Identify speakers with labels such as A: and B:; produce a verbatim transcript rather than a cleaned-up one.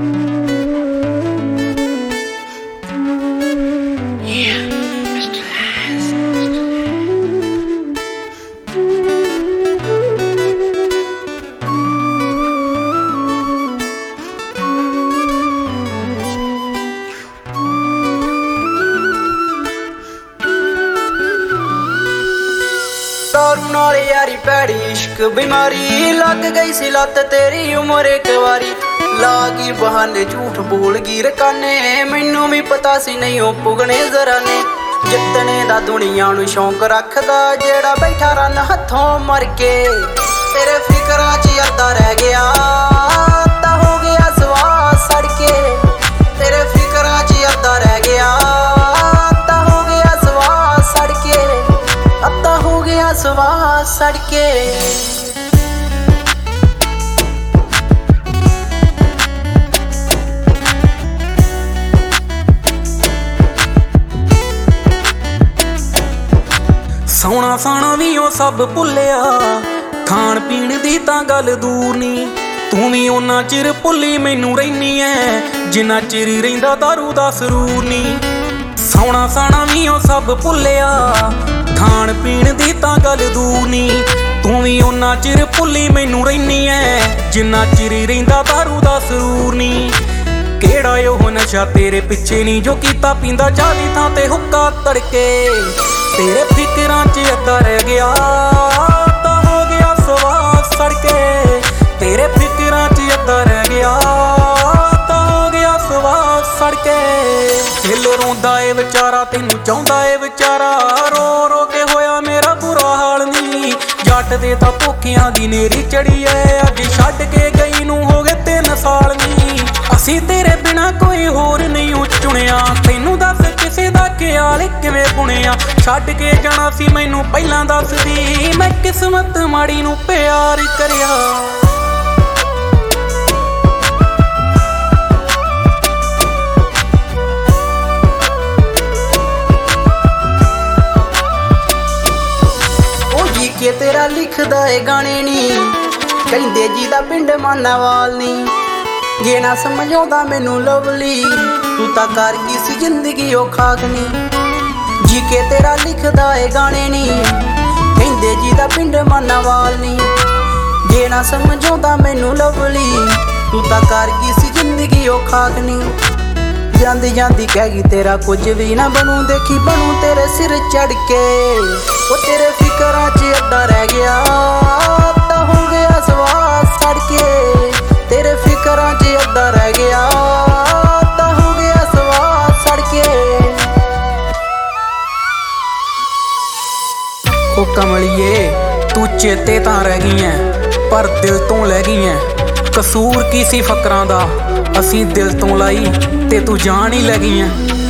A: दारू नाल यारी पैड़ी इश्क बीमारी लग गई सी लत तेरी उम्र एक वारी लागी बहाने झूठ बोल गी रकाने मैनू भी पता सी नहीं ओ पुगने जरा ने जितने दा दुनिया नू शौक रखदा जेड़ा बैठा रन हथों मर के तेरे फिकरां च अद्धा रह गया अद्धा हो गया सवास सड़ के तेरे फिकरां च अद्धा रह गया अद्धा हो गया सवास सड़ के अद्धा हो गया सवास सड़ के ਸੌਣਾ ਸਾਣਾ ਵੀ ਉਹ ਸਭ ਭੁੱਲਿਆ ਖਾਣ ਪੀਣ ਦੀ ਤਾਂ ਗੱਲ ਦੂਰ ਨੀ ਤੂੰ ਵੀ ਉਹਨਾਂ ਚਿਰ ਭੁੱਲੀ ਮੈਨੂੰ ਰਹਿਨੀ ਐ ਜਿੰਨਾ ਚਿਰ ਰਹਿੰਦਾ ਦਾਰੂ ਦਾ ਸਰੂਰ ਨੀ ਸੌਣਾ ਸਾਣਾ ਵੀ ਉਹ ਸਭ ਭੁੱਲਿਆ ਖਾਣ ਪੀਣ ਦੀ ਤਾਂ ਗੱਲ ਦੂਰ ਨੀ ਤੂੰ ਵੀ ਉਹਨਾਂ ਚਿਰ ਭੁੱਲੀ ਮੈਨੂੰ ਰਹਿਨੀ ਐ ਜਿੰਨਾ ਚਿਰ ਰਹਿੰਦਾ ਦਾਰੂ ਦਾ ਸਰੂਰ ਨੀ ਕਿਹੜਾ ਉਹ ਨਸ਼ਾ ਤੇਰੇ ਪਿੱਛੇ ਨੀ ਜੋ ਕੀਤਾ ਪੀਂਦਾ ਚਾਹਦੀ ਥਾਂ ਤੇ ਹੁੱਕਾ ਤੜਕੇ तेरे फिकरां च अद्धा रह गया अद्धा हो गया सवास सड़ के तेरे फिकरां च अद्धा रह गया अद्धा हो गया सवास सड़ के दिल रोंदा ए विचारा तैनू चाहुंदा ए विचारा रो रो के होया मेरा बुरा हाल नी जट दे तां भुखियां दी नेरी चढ़ी ऐ अज छड्ड के गई नू हो गए तीन साल नी असीं तेरे बिना कोई होर नहीं चुनिया तैनू दस किसे दा ख्याल किवें बुनिया छड्ड के जाना सी मैनू पहलां दसदी मैं किस्मत माड़ी नू प्यार करिया ओ जी के तेरा लिखदा ए गाने नी कहंदे जी दा पिंड मानावाल नी जे ना समझौंदा मैनू लवली तू तां कर गई सी जिंदगी ओ खाकनी जी के तेरा लिखदा ए गाने नी कहंदे जी दा पिंड मानावाल नी जे ना समझौंदा मैनू लवली तू तां कर गई सी जिंदगी ओ खाकनी ਜਾਂਦੀ ਜਾਂਦੀ ਕਹਿ ਗਈ ਤੇਰਾ ਕੁਝ ਵੀ ਨਾ ਬਣੂ ਦੇਖੀ ਬਣੂ ਤੇਰੇ ਸਿਰ ਚੜ ਕੇ ਉਹ ਤੇਰੇ ਫਿਕਰਾਂ 'ਚ ਅੱਧਾ ਰਹਿ ਗਿਆ ਅੱਧਾ ਹੋ ਗਿਆ ਸਵਾਸ ਸੜ ਕੇ ਤੇਰੇ ਫਿਕਰਾਂ 'ਚ ਅੱਧਾ ਰਹਿ ਗਿਆ ਅੱਧਾ ਹੋ ਗਿਆ ਸਵਾਸ ਸੜ ਕੇ ਉਹ ਕਮਲੀਏ ਤੂੰ ਚੇਤੇ ਤਾਂ ਰਹਿ ਗਈ ਐ ਪਰ ਦਿਲ ਤੋਂ ਲੈ ਗਈ ਐ ਕਸੂਰ ਕੀ ਸੀ ਫਕਰਾਂ ਦਾ ਅਸੀਂ ਦਿਲ ਤੋਂ ਲਾਈ ਤੇ ਤੂੰ ਜਾਨ ਹੀ ਲੈ ਗਈ ਐ